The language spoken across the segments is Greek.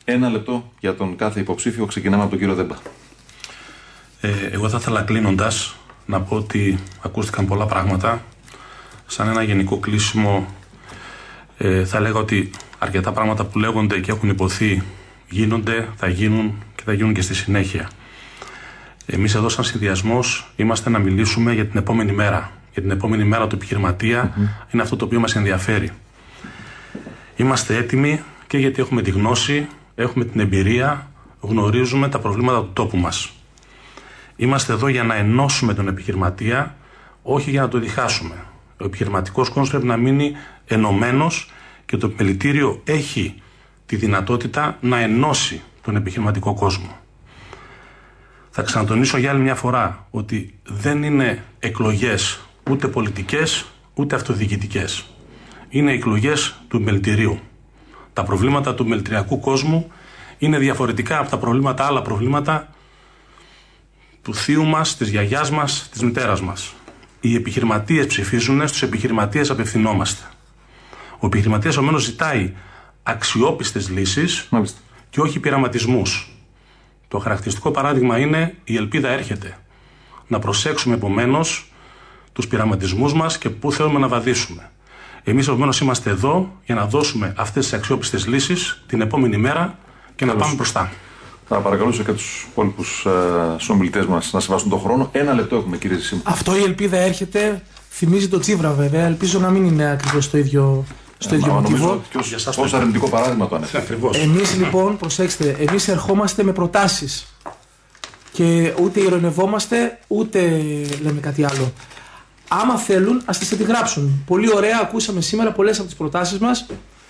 Ένα λεπτό για τον κάθε υποψήφιο. Ξεκινάμε από τον κύριο Δέμπα. Εγώ θα ήθελα κλείνοντας να πω ότι ακούστηκαν πολλά πράγματα. Σαν ένα γενικό κλείσιμο θα λέγα ότι αρκετά πράγματα που λέγονται και έχουν υποθεί γίνονται, θα γίνουν και θα γίνουν και στη συνέχεια. Εμείς εδώ σαν συνδυασμός είμαστε να μιλήσουμε για την επόμενη μέρα. Για την επόμενη μέρα του επιχειρηματία είναι αυτό το οποίο μας ενδιαφέρει. Είμαστε έτοιμοι και γιατί έχουμε τη γνώση, έχουμε την εμπειρία, γνωρίζουμε τα προβλήματα του τόπου μας. Είμαστε εδώ για να ενώσουμε τον επιχειρηματία, όχι για να το διχάσουμε. Ο επιχειρηματικός κόσμος πρέπει να μείνει ενωμένος και το επιμελητήριο έχει τη δυνατότητα να ενώσει τον επιχειρηματικό κόσμο. Θα ξανατονίσω για άλλη μια φορά ότι δεν είναι εκλογές ούτε πολιτικές ούτε αυτοδιοικητικές. Είναι εκλογές του επιμελητηρίου. Τα προβλήματα του επιμελητηριακού κόσμου είναι διαφορετικά από τα προβλήματα, άλλα προβλήματα του θείου μας, της γιαγιάς μας, της μητέρας μας. Οι επιχειρηματίες ψηφίζουν, στους επιχειρηματίες απευθυνόμαστε. Ο επιχειρηματίας ομένως ζητάει αξιόπιστες λύσεις και όχι πειραματισμούς. Το χαρακτηριστικό παράδειγμα είναι η ελπίδα έρχεται. Να προσέξουμε επομένως τους πειραματισμούς μας και πού θέλουμε να βαδίσουμε. Εμείς επομένως είμαστε εδώ για να δώσουμε αυτές τις αξιόπιστες λύσεις την επόμενη μέρα και να πάμε μπροστά. Θα παρακαλούσα και τους υπόλοιπους συνομιλητές μας να σεβαστούν τον χρόνο. Ένα λεπτό έχουμε, κύριε Ζησίμου. Αυτό η ελπίδα έρχεται, θυμίζει το Τσίπρα βέβαια. Ελπίζω να μην είναι ακριβώς το ίδιο. Στο ίδιο μοτίβο. Ως αρνητικό παράδειγμα το ανέφερε. Εμείς λοιπόν, προσέξτε, εμείς ερχόμαστε με προτάσεις. Και ούτε ειρωνευόμαστε, ούτε λέμε κάτι άλλο. Άμα θέλουν, ας τις αντιγράψουν. Πολύ ωραία, ακούσαμε σήμερα πολλές από τις προτάσεις μας.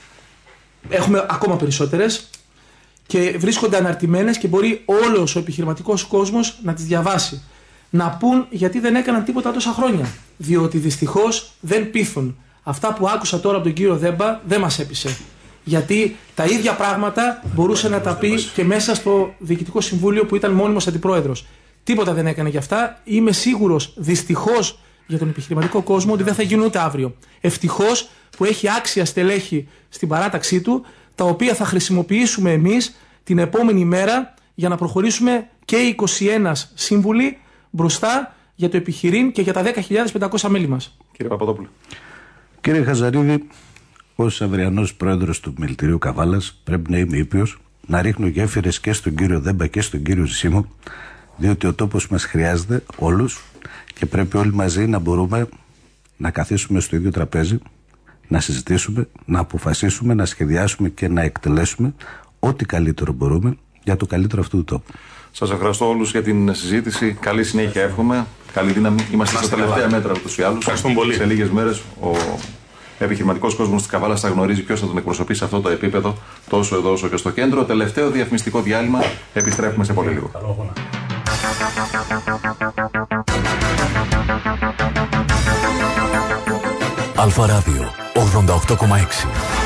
Έχουμε ακόμα περισσότερες. Και βρίσκονται αναρτημένες και μπορεί όλος ο επιχειρηματικός κόσμος να τις διαβάσει. Να πούν γιατί δεν έκαναν τίποτα τόσα χρόνια. Διότι δυστυχώς δεν πείθουν. Αυτά που άκουσα τώρα από τον κύριο Δέμπα δεν μας έπεισε. Γιατί τα ίδια πράγματα μπορούσε να τα πει και μέσα στο Διοικητικό Συμβούλιο που ήταν μόνιμος αντιπρόεδρος. Τίποτα δεν έκανε γι' αυτά. Είμαι σίγουρος, δυστυχώς για τον επιχειρηματικό κόσμο, ότι δεν θα γίνουν ούτε αύριο. Ευτυχώς που έχει άξια στελέχη στην παράταξή του, τα οποία θα χρησιμοποιήσουμε εμείς την επόμενη μέρα για να προχωρήσουμε και οι 21 σύμβουλοι μπροστά για το επιχειρήν και για τα 10.500 μέλη μας. Κύριε Παπαδόπουλο. Κύριε Χαζαρίδη, ως αυριανός πρόεδρος του Επιμελητηρίου Καβάλας, πρέπει να είμαι ήπιος, να ρίχνω γέφυρες και στον κύριο Δέμπα και στον κύριο Ζησίμου, διότι ο τόπος μας χρειάζεται όλους και πρέπει όλοι μαζί να μπορούμε να καθίσουμε στο ίδιο τραπέζι, να συζητήσουμε, να αποφασίσουμε, να σχεδιάσουμε και να εκτελέσουμε ό,τι καλύτερο μπορούμε για το καλύτερο αυτού του τόπου. Σας ευχαριστώ όλους για την συζήτηση. Καλή συνέχεια εύχομαι. Καλή δύναμη. Είμαστε στα τελευταία μέτρα ούτως ή άλλως. Ευχαριστούμε πολύ. Σε λίγες μέρες ο επιχειρηματικός κόσμος της Καβάλας θα γνωρίζει ποιος θα τον εκπροσωπήσει σε αυτό το επίπεδο, τόσο εδώ όσο και στο κέντρο. Τελευταίο διαφημιστικό διάλειμμα. Επιστρέφουμε σε πολύ λίγο. Αλφα Ράδιο 88,6.